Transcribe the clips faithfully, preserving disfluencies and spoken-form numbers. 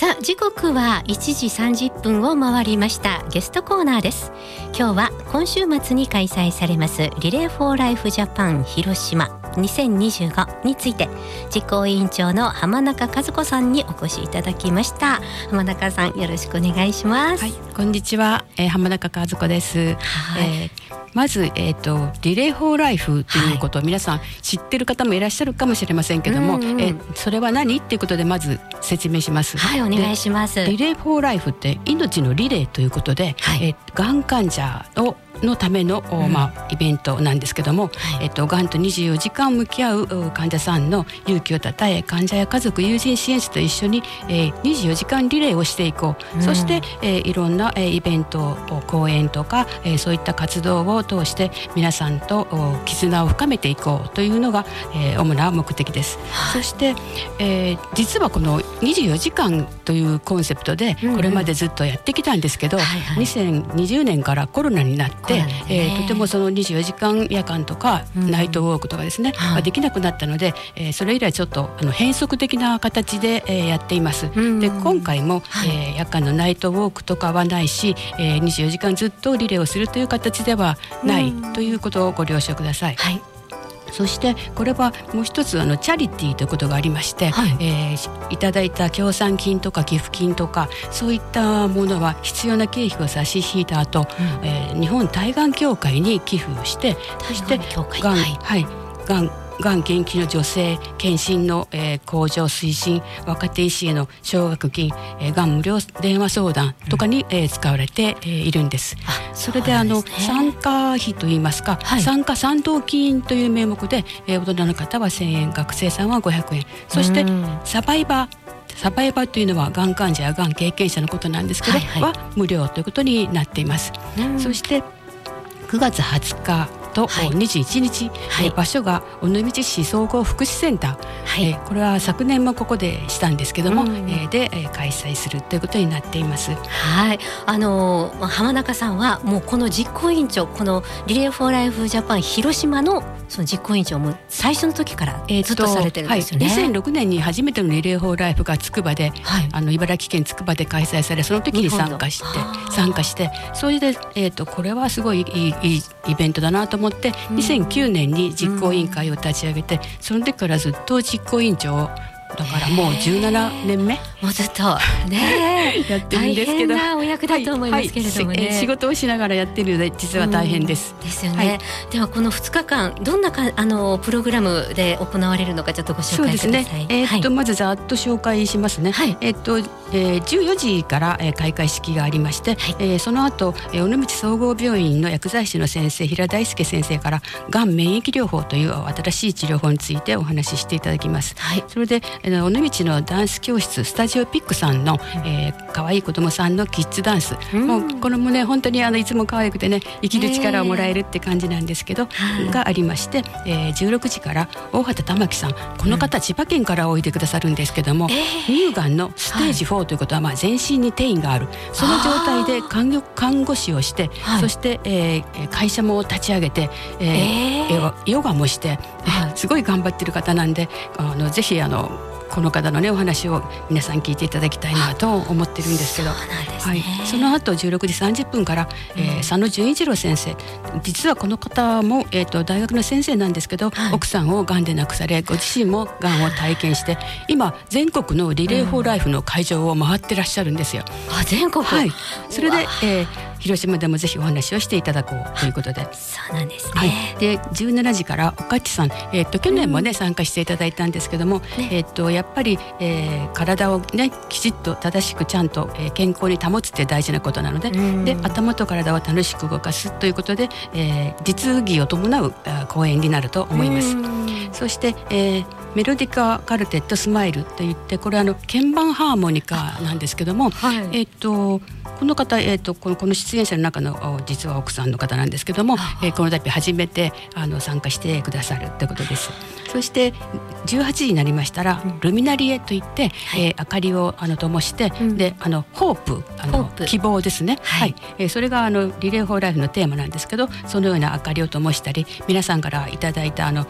さあ時刻はいちじさんじゅっぷんを回りました。ゲストコーナーです。今日は今週末に開催されますリレーフォーライフジャパン広島にせんにじゅうごについて実行委員長の浜中和子さんにお越しいただきました。浜中さんよろしくお願いします。 はい、こんにちは、えー、浜中和子です。はい、えーまず、えー、とリレーフォーライフということを皆さん知ってる方もいらっしゃるかもしれませんけども、うんうん、えー、それは何っていうことでまず説明します。 はい、お願いします。 リレーフォーライフって命のリレーということで、はい、えー、がん患者をのための、うん、まあ、イベントなんですけども、はい、えっと、がんとにじゅうよじかん向き合う患者さんの勇気をたたえ、患者や家族友人支援者と一緒に、えー、にじゅうよじかんリレーをしていこう、うん、そして、えー、いろんな、えー、イベント講演とか、えー、そういった活動を通して皆さんと絆を深めていこうというのが、えー、主な目的です。はい、そして、えー、実はこのにじゅうよじかんというコンセプトでこれまでずっとやってきたんですけど、うんうん、はいはい、にせんにじゅうねんからコロナになってで、えー、とてもそのにじゅうよじかん夜間とか、うん、ナイトウォークとかですね、はい、できなくなったので、えー、それ以来ちょっとあの変則的な形で、えー、やっています。うん、で今回も、はい、えー、夜間のナイトウォークとかはないし、えー、にじゅうよじかんずっとリレーをするという形ではないということをご了承ください。はい、そしてこれはもう一つあのチャリティーということがありまして、はい、えー、いただいた協賛金とか寄付金とかそういったものは必要な経費を差し引いた後、うん、えー、日本対がん協会に寄付をして、そしてがん、はいはい、がんがん元気の女性検診の、えー、向上推進、若手医師への奨学金、えー、がん無料電話相談とかに、うん、えー、使われて、えー、いるんです。それであの参加費といいますか、はい、参加賛同金という名目で、えー、大人の方はせんえん、学生さんはごひゃくえん、そしてサバイバーサバイバーというのはがん患者やがん経験者のことなんですけど、はいはい、は無料ということになっています。そしてくがつはつかと、はい、にじゅういちにち、はい、場所が尾道市総合福祉センター、はい、えー、これは昨年もここでしたんですけども、うん、えー、で、えー、開催するということになっています。 はい、あのー、浜中さんはもうこの実行委員長、このリレーフォーライフジャパン広島のその実行委員長も最初の時からずっとされてるんですよね。 はい、にせんろくねんに初めてのリレーフォーライフがつくばで、はい、あの茨城県つくばで開催され、その時に参加して参加してそれで、えー、とこれはすごいいい、いいイベントだなと思ってにせんきゅうねんに実行委員会を立ち上げて、その時からずっと実行委員長をだからもうじゅうななねんめもうずっとねやってるんですけど、 大変なお役だと思いますけれどもね、はいはい、 仕事をしながらやってるので実は大変です。 ですよね。はい、ではこのふつかかんどんなかあのプログラムで行われるのかちょっとご紹介ください。そうですね、えーっとはい、まずざっと紹介しますね。はい、えーっとえー、じゅうよじから、えー、開会式がありまして、はい、えー、その後、えー、尾道総合病院の薬剤師の先生平大輔先生からがん免疫療法という新しい治療法についてお話ししていただきます。はい、それで尾道のダンス教室スタジオピックさんの、えー、可愛い子供さんのキッズダンス、うん、もうこれもね本当にあのいつも可愛くてね生きる力をもらえるって感じなんですけど、がありまして、えー、じゅうろくじから大畑玉木さん、この方、うん、千葉県からおいでくださるんですけども、えー、乳がんのステージフォーということは、はい、まあ、全身に転移がある、その状態で看護、看護師をして、はい、そして、えー、会社も立ち上げて、えーえー、ヨガもして、はい、すごい頑張ってる方なんで、あのぜひあのこの方のねお話を皆さん聞いていただきたいなと思ってるんですけど、 そうなんですね。はい、その後じゅうろくじさんじゅっぷんから、えー、佐野純一郎先生、実はこの方も、えー、と大学の先生なんですけど、はい、奥さんをがんで亡くされご自身もがんを体験して今全国のリレーフォーライフの会場を回ってらっしゃるんですよ。 うん、あ、全国、 はい、それで、えー、広島でもぜひお話をしていただこうということで、 そうなんですね。 はい、でじゅうしちじからおかっちさん、えー、と去年もね、うん、参加していただいたんですけども、ね、えー、とやっぱり、えー、体をねきちっと正しくちゃんと、えー、健康に保つって大事なことなので、うん、で頭と体を楽しく動かすということで、えー、実技を伴う講演になると思います。うん、そして、えー、メロディカカルテットスマイルといって、これはあの鍵盤ハーモニカなんですけども、はい、えー、とこの方、えー、とこの、この出演者の中の実は奥さんの方なんですけども、えー、この度初めてあの参加してくださるということです。そしてじゅうはちじになりましたら、うん、ルミナリエといって、はい、えー、明かりをあの灯して、うん、であのホープ、あの希望ですね、はいはい、えー、それがあのリレーフォーライフのテーマなんですけど、そのような明かりを灯したり、皆さんからいただいたあの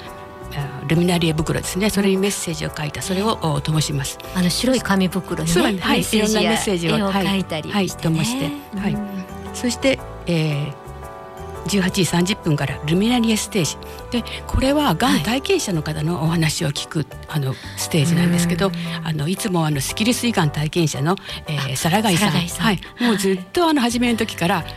ルミナリエ袋ですね、それにメッセージを書いた、それを灯します。 あの白い紙袋にね、 はい、いろんなメッセージを絵を描いたりして、ね、 はい、灯して、はい、そして、えーじゅうはちじさんじゅっぷんからルミナリエステージで、これはがん体験者の方のお話を聞く、はい、あのステージなんですけど、あのいつもあのスキルス胃がん体験者の、えー、サラガイさん、はい、もうずっとあの初めの時から、はい、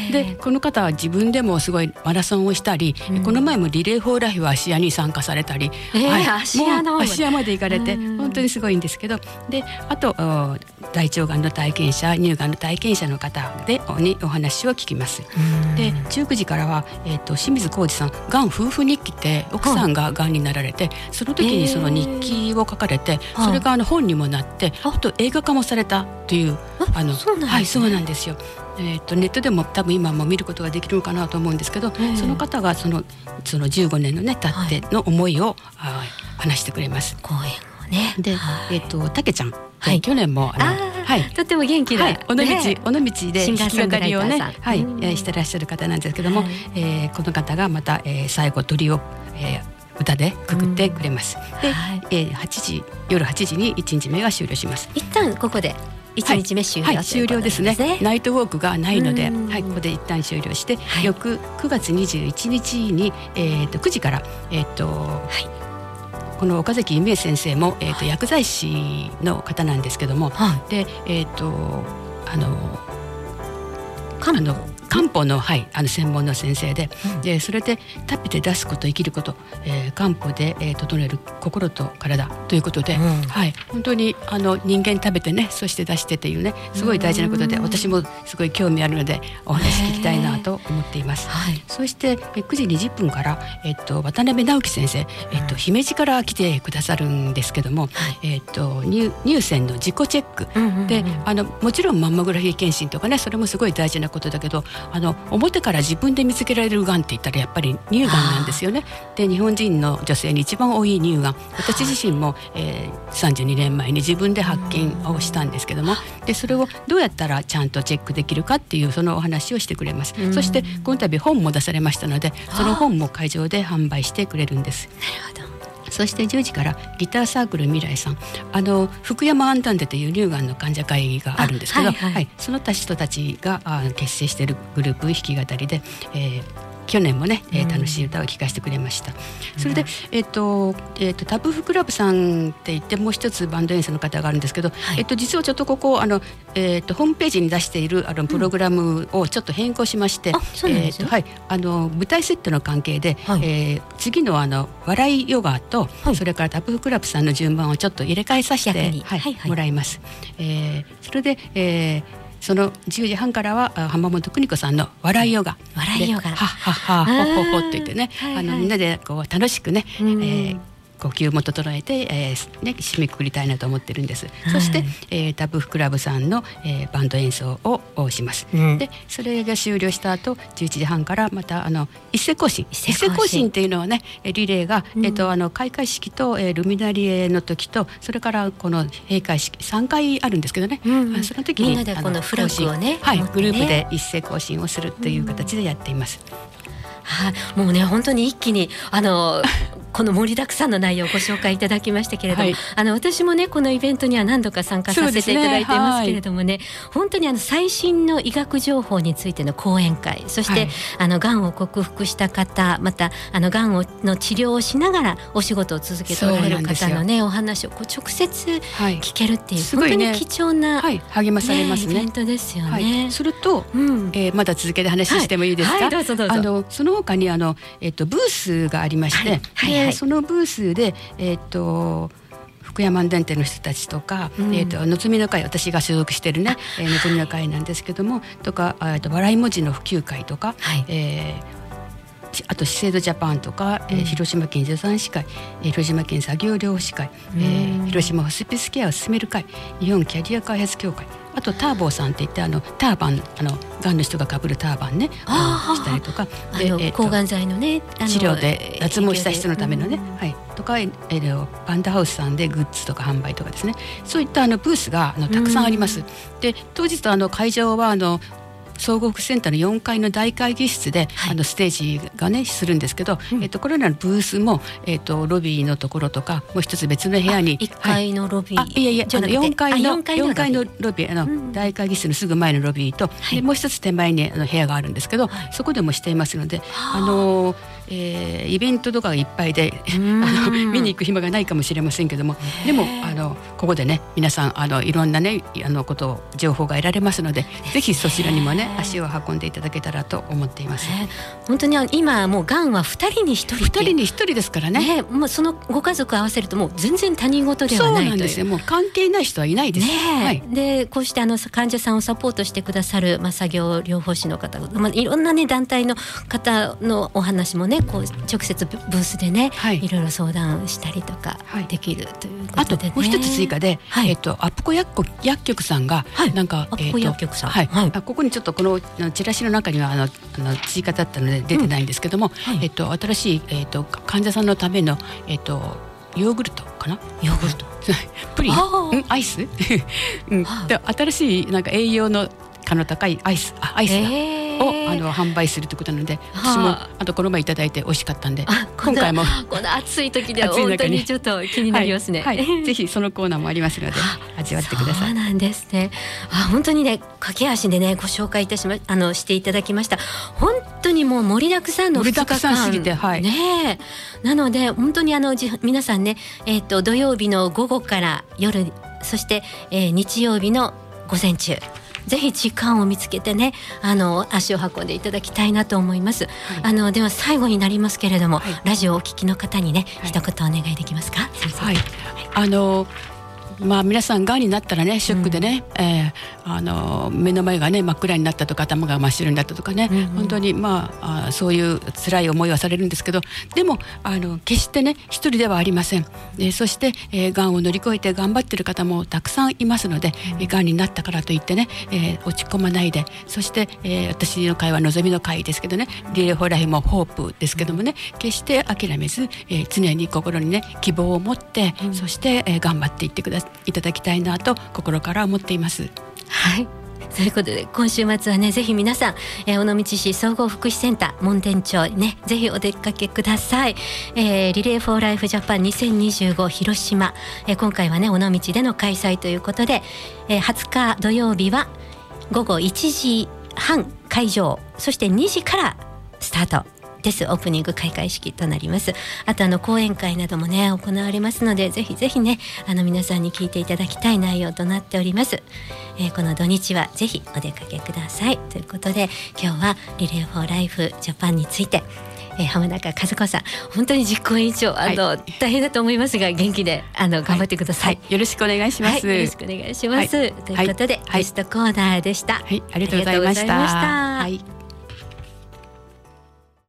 でこの方は自分でもすごいマラソンをしたり、この前もリレー・フォー・ライフ芦屋に参加されたり、 えーはい、芦屋のもう芦屋まで行かれて本当にすごいんですけど、であと大腸がんの体験者、乳がんの体験者の方でにお話を聞きます。でじゅうくじからは、えー、と清水浩二さん、がん夫婦日記って奥さんががんになられて、その時にその日記を書かれて、それがあの本にもなって、あと映画化もされたという、 あのそうなんですね。 はい、そうなんですよ。えー、とネットでも多分今も見ることができるのかなと思うんですけど、その方がその、そのじゅうごねんのね経っての思いを、はい、話してくれます。 講演をね。 で、はい、えー、とたけちゃん、はい、去年もあのあはい、とても元気な、はい、 尾道、ね、尾道で弾き語りをね、はい、 うん、 してらっしゃる方なんですけども、はい、えー、この方がまた、えー、最後鳥を、えー、歌でくくってくれます。うん、で、はい、えー、はちじ夜はちじにいちにちめが終了します。 一旦ここでいちにちめ終了、 はいはい、終了ですね。ナイトウォークがないので、はい、ここで一旦終了して、はい、翌くがつにじゅういちにちに、えー、とくじから、えーとはい、この岡崎夢先生も、えー、と薬剤師の方なんですけども、はい、で、えー、とあのあの漢方の、はい、あの専門の先生 で,、うん、でそれで食べて出すこと生きること、えー、漢方で、えー、整える心と体ということで、うん、はい、本当にあの人間食べてね、そして出してっていうね、すごい大事なことで、私もすごい興味あるのでお話聞きたいなと思っています。はい、そしてくじにじゅっぷんから、えー、と渡辺直樹先生、えー、と姫路から来てくださるんですけども、はい、えー、と 乳, 乳腺の自己チェック、うんうんうん、であのもちろんマンモグラフィー検診とかね、それもすごい大事なことだけど、あの表から自分で見つけられるがんって言ったらやっぱり乳がんなんですよね。で日本人の女性に一番多い乳がん、私自身も、えー、さんじゅうにねんまえに自分で発見をしたんですけども、でそれをどうやったらちゃんとチェックできるかっていうそのお話をしてくれます。そしてこの度本も出されましたので、その本も会場で販売してくれるんです。なるほど。そしてじゅうじからギターサークル未来さん、あの福山アンダンデという乳がんの患者会があるんですけど、はいはいはい、その他人たちが結成しているグループ弾き語りで、えー去年もね、えー、楽しい歌を聴かせてくれました。うん、それで、えーとえー、とタブフクラブさんって言ってもう一つバンド演奏の方があるんですけど、はい、えー、と実はちょっとここあの、えー、とホームページに出しているあのプログラムをちょっと変更しまして、あの舞台セットの関係で、はい、えー、次のあの笑いヨガと、はい、それからタブフクラブさんの順番をちょっと入れ替えさせて、はいはいはい、もらいます。えー、それで、えーそのじゅうじはんからは浜本邦子さんの笑いヨガ、 笑いヨガ、 はっはっはほほほって言ってね、はいはい、あのみんなでこう楽しくね、えー呼吸も整えて、えーね、締めくくりたいなと思ってるんです。はい、そして、えー、タブフクラブさんの、えー、バンド演奏をします。うん、でそれが終了した後じゅういちじはんからまたあの一斉行進一斉行進っていうのはね、リレーが、うん、えー、とあの開会式と、えー、ルミナリエの時と、それからこの閉会式さんかいあるんですけどね、うん、その時にみんなでこのフラッグをね、 はい、グループで一斉行進をするっていう形でやっています。 はい、もうね本当に一気にあのこの盛りだくさんの内容をご紹介いただきましたけれども、はい、あの私もねこのイベントには何度か参加させていただいていますけれども ね, ね、はい、本当にあの最新の医学情報についての講演会、そして、はい、あのがんを克服した方、またあのがんをの治療をしながらお仕事を続けておられる方のねお話をこう直接聞けるっていう、はい、本当に貴重な、 はい、励まされますね、 イベントですよね。 はい、すると、うん、えー、まだ続けて話してもいいですか？はいはい、どうぞどうぞ。あのその他にあの、えー、とブースがありまして、はいはいはい、そのブースで、えー、と福山電店の人たちとか、うん、えー、とのつみの会、私が所属しているね、えー、のつみの会なんですけどもとか、あと笑い文字の普及会とか、はい、えー、あと資生堂ジャパンとか、うん、えー、広島県助産師会、えー、広島県作業療法士会、うん、えー、広島ホスピスケアを進める会、日本キャリア開発協会、あとターボーさんって言ってあのターバン、あのがんの人がかぶるターバンねしたりとか、 で、えー、抗がん剤のねあの治療で脱毛した人のためのね、はい、とか、えー、パンダハウスさんでグッズとか販売とかですね、そういったあのブースがあのたくさんあります。うん、で当日あの会場はあの総合福祉センターのよんかいの大会議室で、はい、あのステージがねするんですけど、うん、えっとこれらのブースもえっとロビーのところとかもう一つ別の部屋にいっかいのロビー、 はい、あいやいやあのよんかいのよんかいのロビーあの、うん、大会議室のすぐ前のロビーと、はい、でもう一つ手前にあの部屋があるんですけど、はい、そこでもしていますので、あのえー、イベントとかがいっぱいであの見に行く暇がないかもしれませんけども、でもあのここでね皆さんあのいろんなねあのことを情報が得られますので、ぜひそちらにもね足を運んでいただけたらと思っています。 本当に今もうがんはふたりにひとり、 ふたりにひとりですからね。 ね、もうそのご家族合わせるともう全然他人事ではないという。そうなんですよ。 もう関係ない人はいないです。 ね、はい、でこうしてあの患者さんをサポートしてくださる、まあ、作業療法士の方、まあ、いろんなね団体の方のお話もねこう直接ブースでね、はい、いろいろ相談したりとかできるということで、ね、 あともう一つ追加で、はい、えっと、アップコ薬局、薬局さんが、はい、なんか、 アップコ薬局さん、 えーとはいはい、あここにちょっとこのチラシの中にはあのあの追加だったので出てないんですけども、うんはい、えっと、新しい、えっと、患者さんのための、えっと、ヨーグルトかなヨーグルトプリン、うん、アイス、うん、で新しいなんか栄養の価の高いアイスあアイスだ、えーをあの販売するということなので、私もあとこの前いただいて美味しかったんで、今回もこの暑い時では本当にちょっと気になりますね。 はいはい、ぜひそのコーナーもありますので味わってください。 そうなんですね。あ本当にね駆け足でねご紹介いたしまあのしていただきました。本当にもう盛りだくさんのふつかかん盛りだくさんすぎて、はい、 ねなので本当にあの皆さんね、えー、と土曜日の午後から夜、そして、えー、日曜日の午前中、ぜひ時間を見つけてねあの足を運んでいただきたいなと思います。はい、あのでは最後になりますけれども、はい、ラジオをお聞きの方にね、はい、一言お願いできますか。 はい、あのまあ、皆さんがんになったらねショックでね、うんえー、あの目の前がね真っ暗になったとか頭が真っ白になったとかね、うんうん、本当にまあ、あそういう辛い思いはされるんですけど、でもあの決してね一人ではありません。でそして、えー、がんを乗り越えて頑張っている方もたくさんいますので、うん、がんになったからといってね、えー、落ち込まないで、そして、えー、私の会は望みの会ですけどね、リレーフォーライフもホープですけどもね、決して諦めず、えー、常に心にね希望を持って、うん、そして、えー、頑張っていってくださいいただきたいなと心から思っています。 はい、ということで今週末はねぜひ皆さん、えー、尾道市総合福祉センター門店町ねぜひお出かけください。えー、リレーフォーライフジャパンにせんにじゅうご広島、えー、今回はね尾道での開催ということで、えー、はつか土曜日は午後いちじはん会場、そしてにじからスタートです。オープニング開会式となります。あとあの講演会などもね行われますので、ぜひぜひねあの皆さんに聞いていただきたい内容となっております。えー、この土日はぜひお出かけくださいということで、今日はリレーフォーライフジャパンについて、えー、浜中和子さん本当に実行委員長あの、はい、大変だと思いますが元気であの頑張ってください。 はいはい、よろしくお願いします。 はい、よろしくお願いします。はい、ということで、はい、ゲストコーナーでした。 はい、ありがとうございました。 はい